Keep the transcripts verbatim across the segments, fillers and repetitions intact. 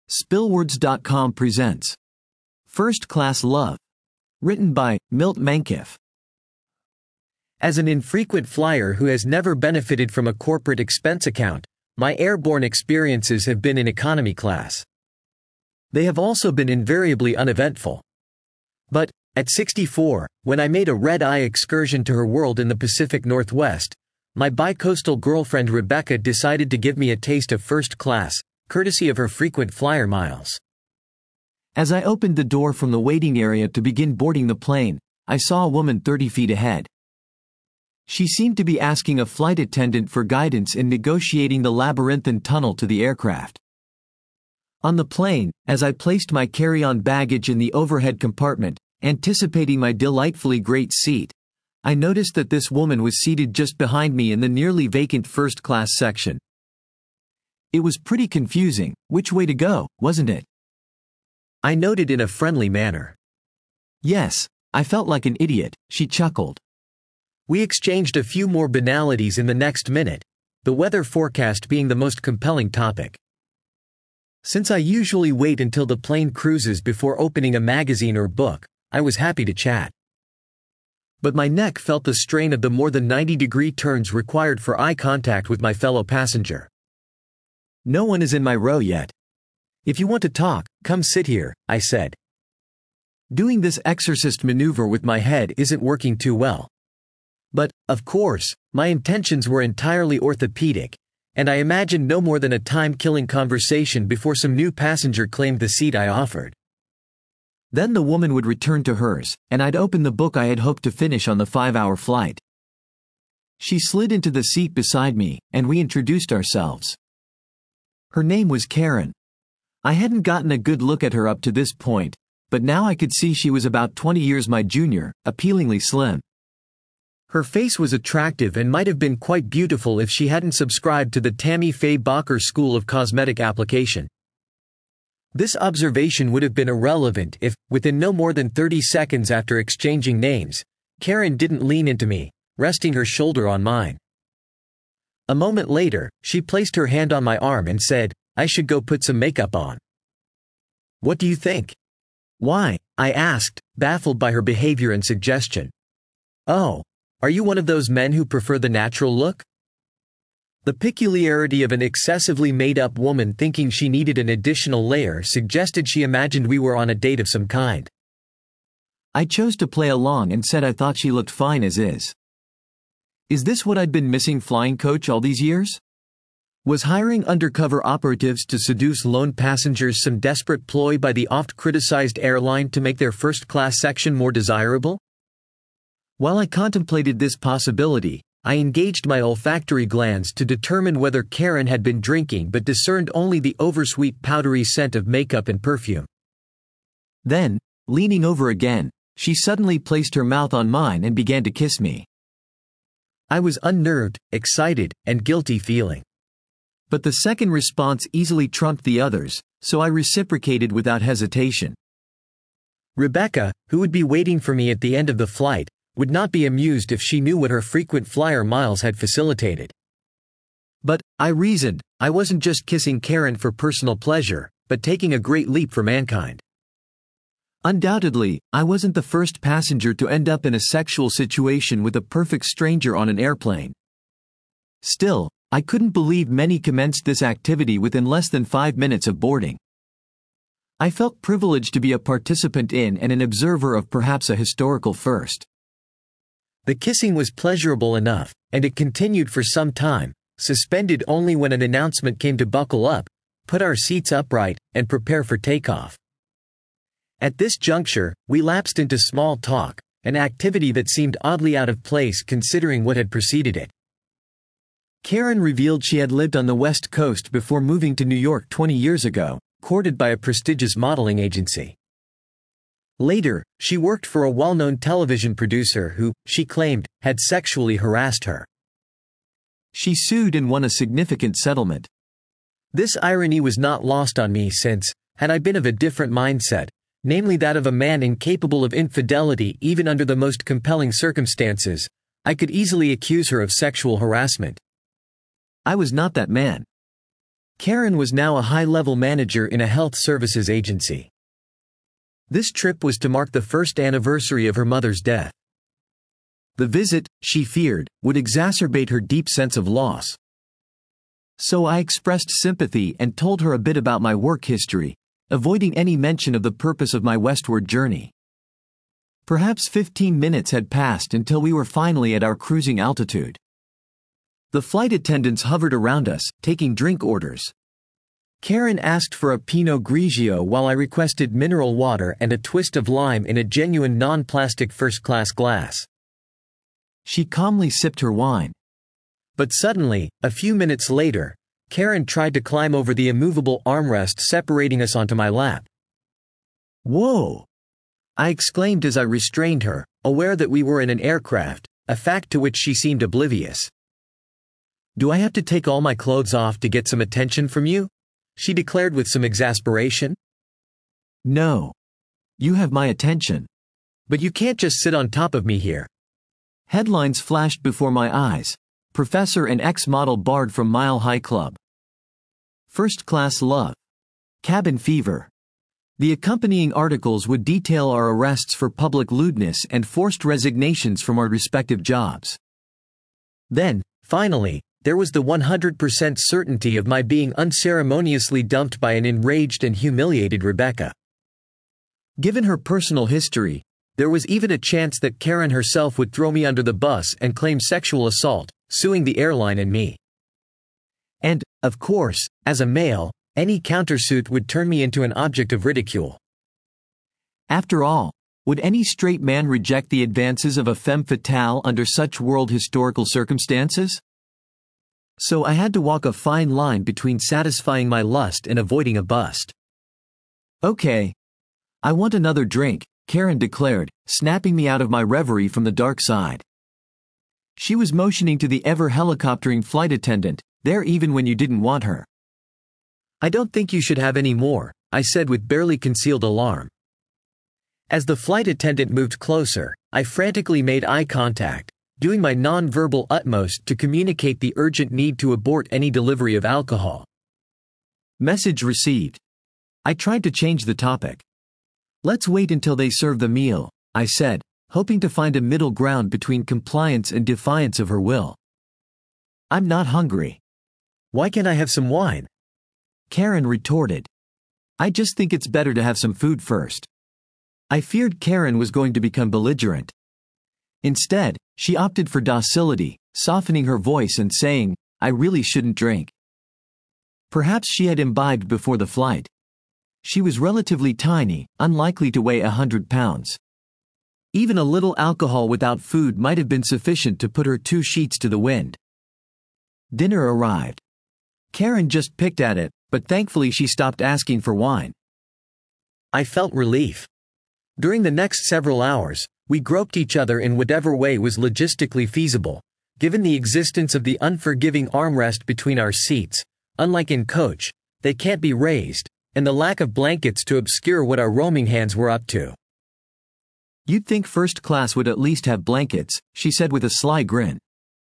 Spillwords dot com presents First Class Love, written by Milt Mankiff. As an infrequent flyer who has never benefited from a corporate expense account, my airborne experiences have been in economy class. They have also been invariably uneventful. But, at sixty-four, when I made a red-eye excursion to her world in the Pacific Northwest, my bicoastal girlfriend Rebecca decided to give me a taste of first class, courtesy of her frequent flyer miles. As I opened the door from the waiting area to begin boarding the plane, I saw a woman thirty feet ahead. She seemed to be asking a flight attendant for guidance in negotiating the labyrinthine tunnel to the aircraft. On the plane, as I placed my carry-on baggage in the overhead compartment, anticipating my delightfully great seat, I noticed that this woman was seated just behind me in the nearly vacant first-class section. It was pretty confusing, which way to go, wasn't it? I noted in a friendly manner. Yes, I felt like an idiot, she chuckled. We exchanged a few more banalities in the next minute, the weather forecast being the most compelling topic. Since I usually wait until the plane cruises before opening a magazine or book, I was happy to chat. But my neck felt the strain of the more than ninety degree turns required for eye contact with my fellow passenger. No one is in my row yet. If you want to talk, come sit here, I said. Doing this exorcist maneuver with my head isn't working too well. But, of course, my intentions were entirely orthopedic, and I imagined no more than a time-killing conversation before some new passenger claimed the seat I offered. Then the woman would return to hers, and I'd open the book I had hoped to finish on the five-hour flight. She slid into the seat beside me, and we introduced ourselves. Her name was Karen. I hadn't gotten a good look at her up to this point, but now I could see she was about twenty years my junior, appealingly slim. Her face was attractive and might have been quite beautiful if she hadn't subscribed to the Tammy Faye Bakker School of Cosmetic Application. This observation would have been irrelevant if, within no more than thirty seconds after exchanging names, Karen didn't lean into me, resting her shoulder on mine. A moment later, she placed her hand on my arm and said, I should go put some makeup on. What do you think? Why? I asked, baffled by her behavior and suggestion. Oh, are you one of those men who prefer the natural look? The peculiarity of an excessively made-up woman thinking she needed an additional layer suggested she imagined we were on a date of some kind. I chose to play along and said I thought she looked fine as is. Is this what I'd been missing, flying coach, all these years? Was hiring undercover operatives to seduce lone passengers some desperate ploy by the oft-criticized airline to make their first-class section more desirable? While I contemplated this possibility, I engaged my olfactory glands to determine whether Karen had been drinking but discerned only the oversweet powdery scent of makeup and perfume. Then, leaning over again, she suddenly placed her mouth on mine and began to kiss me. I was unnerved, excited, and guilty feeling. But the second response easily trumped the others, so I reciprocated without hesitation. Rebecca, who would be waiting for me at the end of the flight, would not be amused if she knew what her frequent flyer miles had facilitated. But, I reasoned, I wasn't just kissing Karen for personal pleasure, but taking a great leap for mankind. Undoubtedly, I wasn't the first passenger to end up in a sexual situation with a perfect stranger on an airplane. Still, I couldn't believe many commenced this activity within less than five minutes of boarding. I felt privileged to be a participant in and an observer of perhaps a historical first. The kissing was pleasurable enough, and it continued for some time, suspended only when an announcement came to buckle up, put our seats upright, and prepare for takeoff. At this juncture, we lapsed into small talk, an activity that seemed oddly out of place considering what had preceded it. Karen revealed she had lived on the West Coast before moving to New York twenty years ago, courted by a prestigious modeling agency. Later, she worked for a well-known television producer who, she claimed, had sexually harassed her. She sued and won a significant settlement. This irony was not lost on me since, had I been of a different mindset, namely that of a man incapable of infidelity even under the most compelling circumstances, I could easily accuse her of sexual harassment. I was not that man. Karen was now a high-level manager in a health services agency. This trip was to mark the first anniversary of her mother's death. The visit, she feared, would exacerbate her deep sense of loss. So I expressed sympathy and told her a bit about my work history, avoiding any mention of the purpose of my westward journey. Perhaps fifteen minutes had passed until we were finally at our cruising altitude. The flight attendants hovered around us, taking drink orders. Karen asked for a Pinot Grigio while I requested mineral water and a twist of lime in a genuine non-plastic first-class glass. She calmly sipped her wine. But suddenly, a few minutes later, Karen tried to climb over the immovable armrest separating us onto my lap. "Whoa!" I exclaimed as I restrained her, aware that we were in an aircraft, a fact to which she seemed oblivious. "Do I have to take all my clothes off to get some attention from you?" she declared with some exasperation. "No. You have my attention. But you can't just sit on top of me here." Headlines flashed before my eyes. Professor and ex-model barred from Mile High Club. First-class love. Cabin fever. The accompanying articles would detail our arrests for public lewdness and forced resignations from our respective jobs. Then, finally, there was the one hundred percent certainty of my being unceremoniously dumped by an enraged and humiliated Rebecca. Given her personal history, there was even a chance that Karen herself would throw me under the bus and claim sexual assault, suing the airline and me. And, of course, as a male, any countersuit would turn me into an object of ridicule. After all, would any straight man reject the advances of a femme fatale under such world historical circumstances? So I had to walk a fine line between satisfying my lust and avoiding a bust. "Okay. I want another drink," Karen declared, snapping me out of my reverie from the dark side. She was motioning to the ever-helicoptering flight attendant, there even when you didn't want her. "I don't think you should have any more," I said with barely concealed alarm. As the flight attendant moved closer, I frantically made eye contact, doing my non-verbal utmost to communicate the urgent need to abort any delivery of alcohol. Message received. I tried to change the topic. "Let's wait until they serve the meal," I said, hoping to find a middle ground between compliance and defiance of her will. "I'm not hungry." "Why can't I have some wine?" Karen retorted. "I just think it's better to have some food first." I feared Karen was going to become belligerent. Instead, she opted for docility, softening her voice and saying, "I really shouldn't drink." Perhaps she had imbibed before the flight. She was relatively tiny, unlikely to weigh a hundred pounds. Even a little alcohol without food might have been sufficient to put her two sheets to the wind. Dinner arrived. Karen just picked at it, but thankfully she stopped asking for wine. I felt relief. During the next several hours, we groped each other in whatever way was logistically feasible, given the existence of the unforgiving armrest between our seats. Unlike in coach, they can't be raised, and the lack of blankets to obscure what our roaming hands were up to. "You'd think first class would at least have blankets," she said with a sly grin.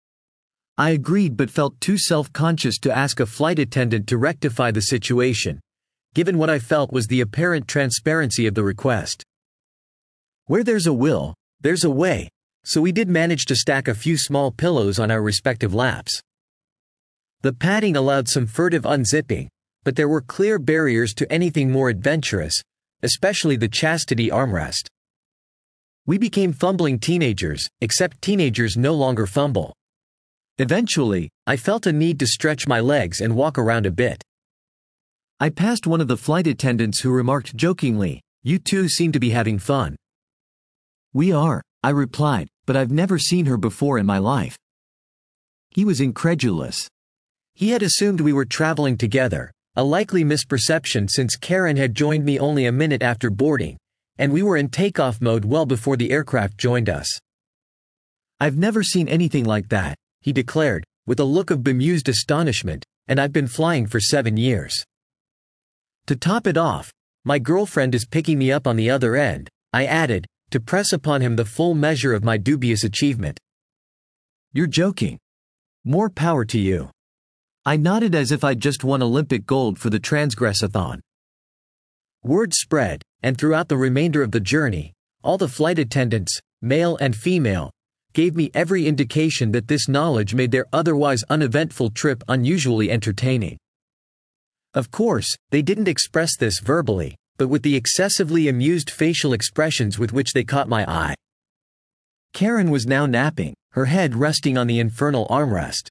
I agreed but felt too self-conscious to ask a flight attendant to rectify the situation, given what I felt was the apparent transparency of the request. Where there's a will, there's a way, so we did manage to stack a few small pillows on our respective laps. The padding allowed some furtive unzipping, but there were clear barriers to anything more adventurous, especially the chastity armrest. We became fumbling teenagers, except teenagers no longer fumble. Eventually, I felt a need to stretch my legs and walk around a bit. I passed one of the flight attendants who remarked jokingly, "You two seem to be having fun." "We are," I replied, "but I've never seen her before in my life." He was incredulous. He had assumed we were traveling together, a likely misperception since Karen had joined me only a minute after boarding, and we were in takeoff mode well before the aircraft joined us. "I've never seen anything like that," he declared, with a look of bemused astonishment, "and I've been flying for seven years. To top it off, my girlfriend is picking me up on the other end," I added, to press upon him the full measure of my dubious achievement. "You're joking. More power to you." I nodded as if I'd just won Olympic gold for the Transgressathon. Word spread, and throughout the remainder of the journey, all the flight attendants, male and female, gave me every indication that this knowledge made their otherwise uneventful trip unusually entertaining. Of course, they didn't express this verbally, but with the excessively amused facial expressions with which they caught my eye. Karen was now napping, her head resting on the infernal armrest.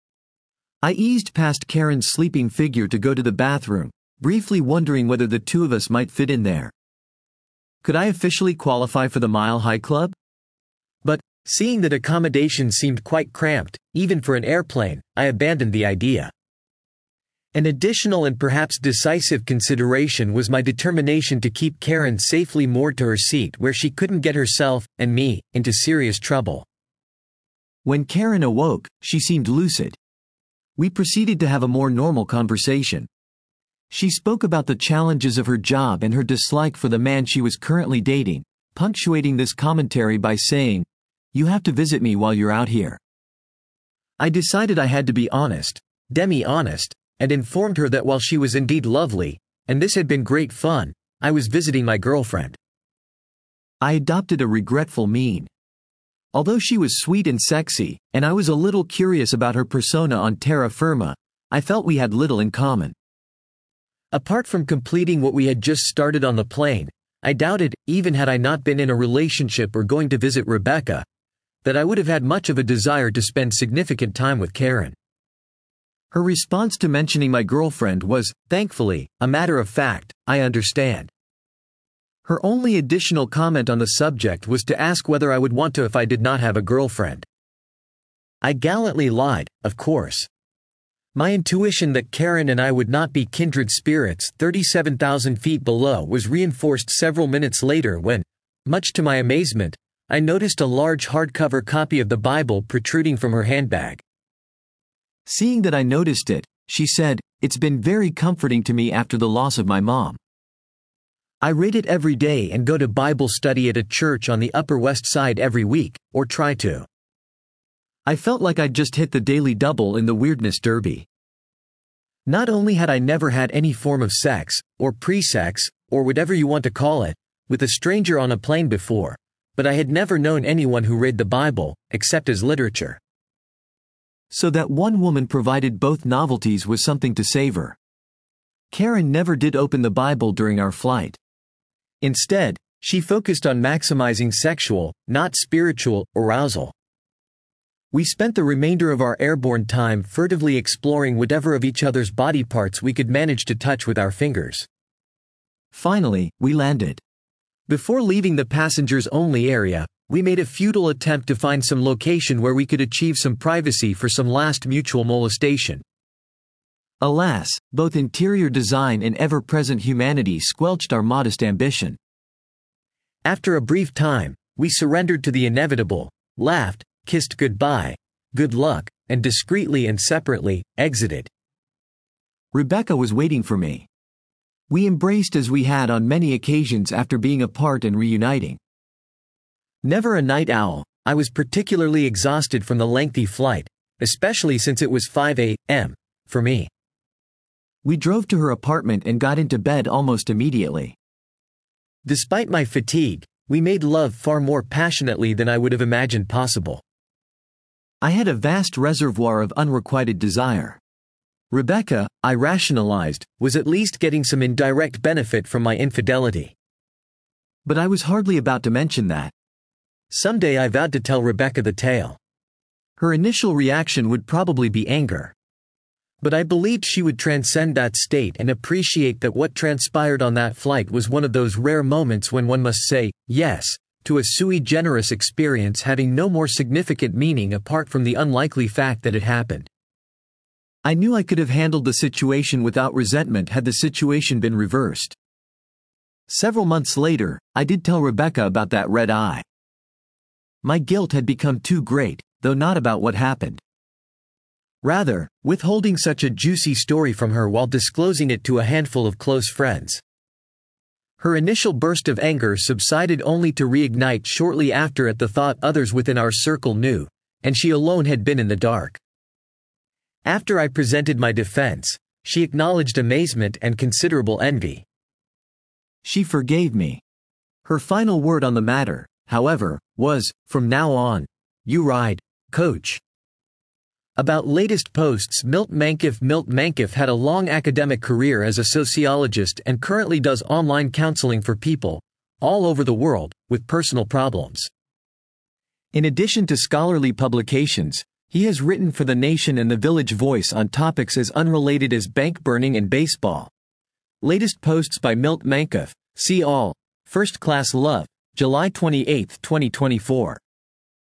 I eased past Karen's sleeping figure to go to the bathroom, briefly wondering whether the two of us might fit in there. Could I officially qualify for the Mile High Club? But, seeing that accommodation seemed quite cramped, even for an airplane, I abandoned the idea. An additional and perhaps decisive consideration was my determination to keep Karen safely moored to her seat where she couldn't get herself, and me, into serious trouble. When Karen awoke, she seemed lucid. We proceeded to have a more normal conversation. She spoke about the challenges of her job and her dislike for the man she was currently dating, punctuating this commentary by saying, "You have to visit me while you're out here." I decided I had to be honest, demi-honest, and informed her that while she was indeed lovely, and this had been great fun, I was visiting my girlfriend. I adopted a regretful mien. Although she was sweet and sexy, and I was a little curious about her persona on terra firma, I felt we had little in common. Apart from completing what we had just started on the plane, I doubted, even had I not been in a relationship or going to visit Rebecca, that I would have had much of a desire to spend significant time with Karen. Her response to mentioning my girlfriend was, thankfully, a matter of fact, "I understand." Her only additional comment on the subject was to ask whether I would want to if I did not have a girlfriend. I gallantly lied, of course. My intuition that Karen and I would not be kindred spirits thirty-seven thousand feet below was reinforced several minutes later when, much to my amazement, I noticed a large hardcover copy of the Bible protruding from her handbag. Seeing that I noticed it, she said, "It's been very comforting to me after the loss of my mom. I read it every day and go to Bible study at a church on the Upper West Side every week, or try to." I felt like I'd just hit the daily double in the weirdness derby. Not only had I never had any form of sex, or pre-sex, or whatever you want to call it, with a stranger on a plane before, but I had never known anyone who read the Bible, except as literature. So that one woman provided both novelties was something to savor. Karen never did open the Bible during our flight. Instead, she focused on maximizing sexual, not spiritual, arousal. We spent the remainder of our airborne time furtively exploring whatever of each other's body parts we could manage to touch with our fingers. Finally, we landed. Before leaving the passengers-only area, we made a futile attempt to find some location where we could achieve some privacy for some last mutual molestation. Alas, both interior design and ever-present humanity squelched our modest ambition. After a brief time, we surrendered to the inevitable, laughed, kissed goodbye, good luck, and discreetly and separately, exited. Rebecca was waiting for me. We embraced as we had on many occasions after being apart and reuniting. Never a night owl, I was particularly exhausted from the lengthy flight, especially since it was five a m for me. We drove to her apartment and got into bed almost immediately. Despite my fatigue, we made love far more passionately than I would have imagined possible. I had a vast reservoir of unrequited desire. Rebecca, I rationalized, was at least getting some indirect benefit from my infidelity. But I was hardly about to mention that. Someday I vowed to tell Rebecca the tale. Her initial reaction would probably be anger. But I believed she would transcend that state and appreciate that what transpired on that flight was one of those rare moments when one must say, yes, to a sui generis experience having no more significant meaning apart from the unlikely fact that it happened. I knew I could have handled the situation without resentment had the situation been reversed. Several months later, I did tell Rebecca about that red eye. My guilt had become too great, though not about what happened. Rather, withholding such a juicy story from her while disclosing it to a handful of close friends. Her initial burst of anger subsided only to reignite shortly after at the thought others within our circle knew, and she alone had been in the dark. After I presented my defense, she acknowledged amazement and considerable envy. She forgave me. Her final word on the matter, however, was, "From now on, you ride, coach." About latest posts. Milt Mankiff. Milt Mankiff had a long academic career as a sociologist and currently does online counseling for people, all over the world, with personal problems. In addition to scholarly publications, he has written for The Nation and The Village Voice on topics as unrelated as bank burning and baseball. Latest posts by Milt Mankiff. See all. First Class Love, July twenty-eighth, twenty twenty-four.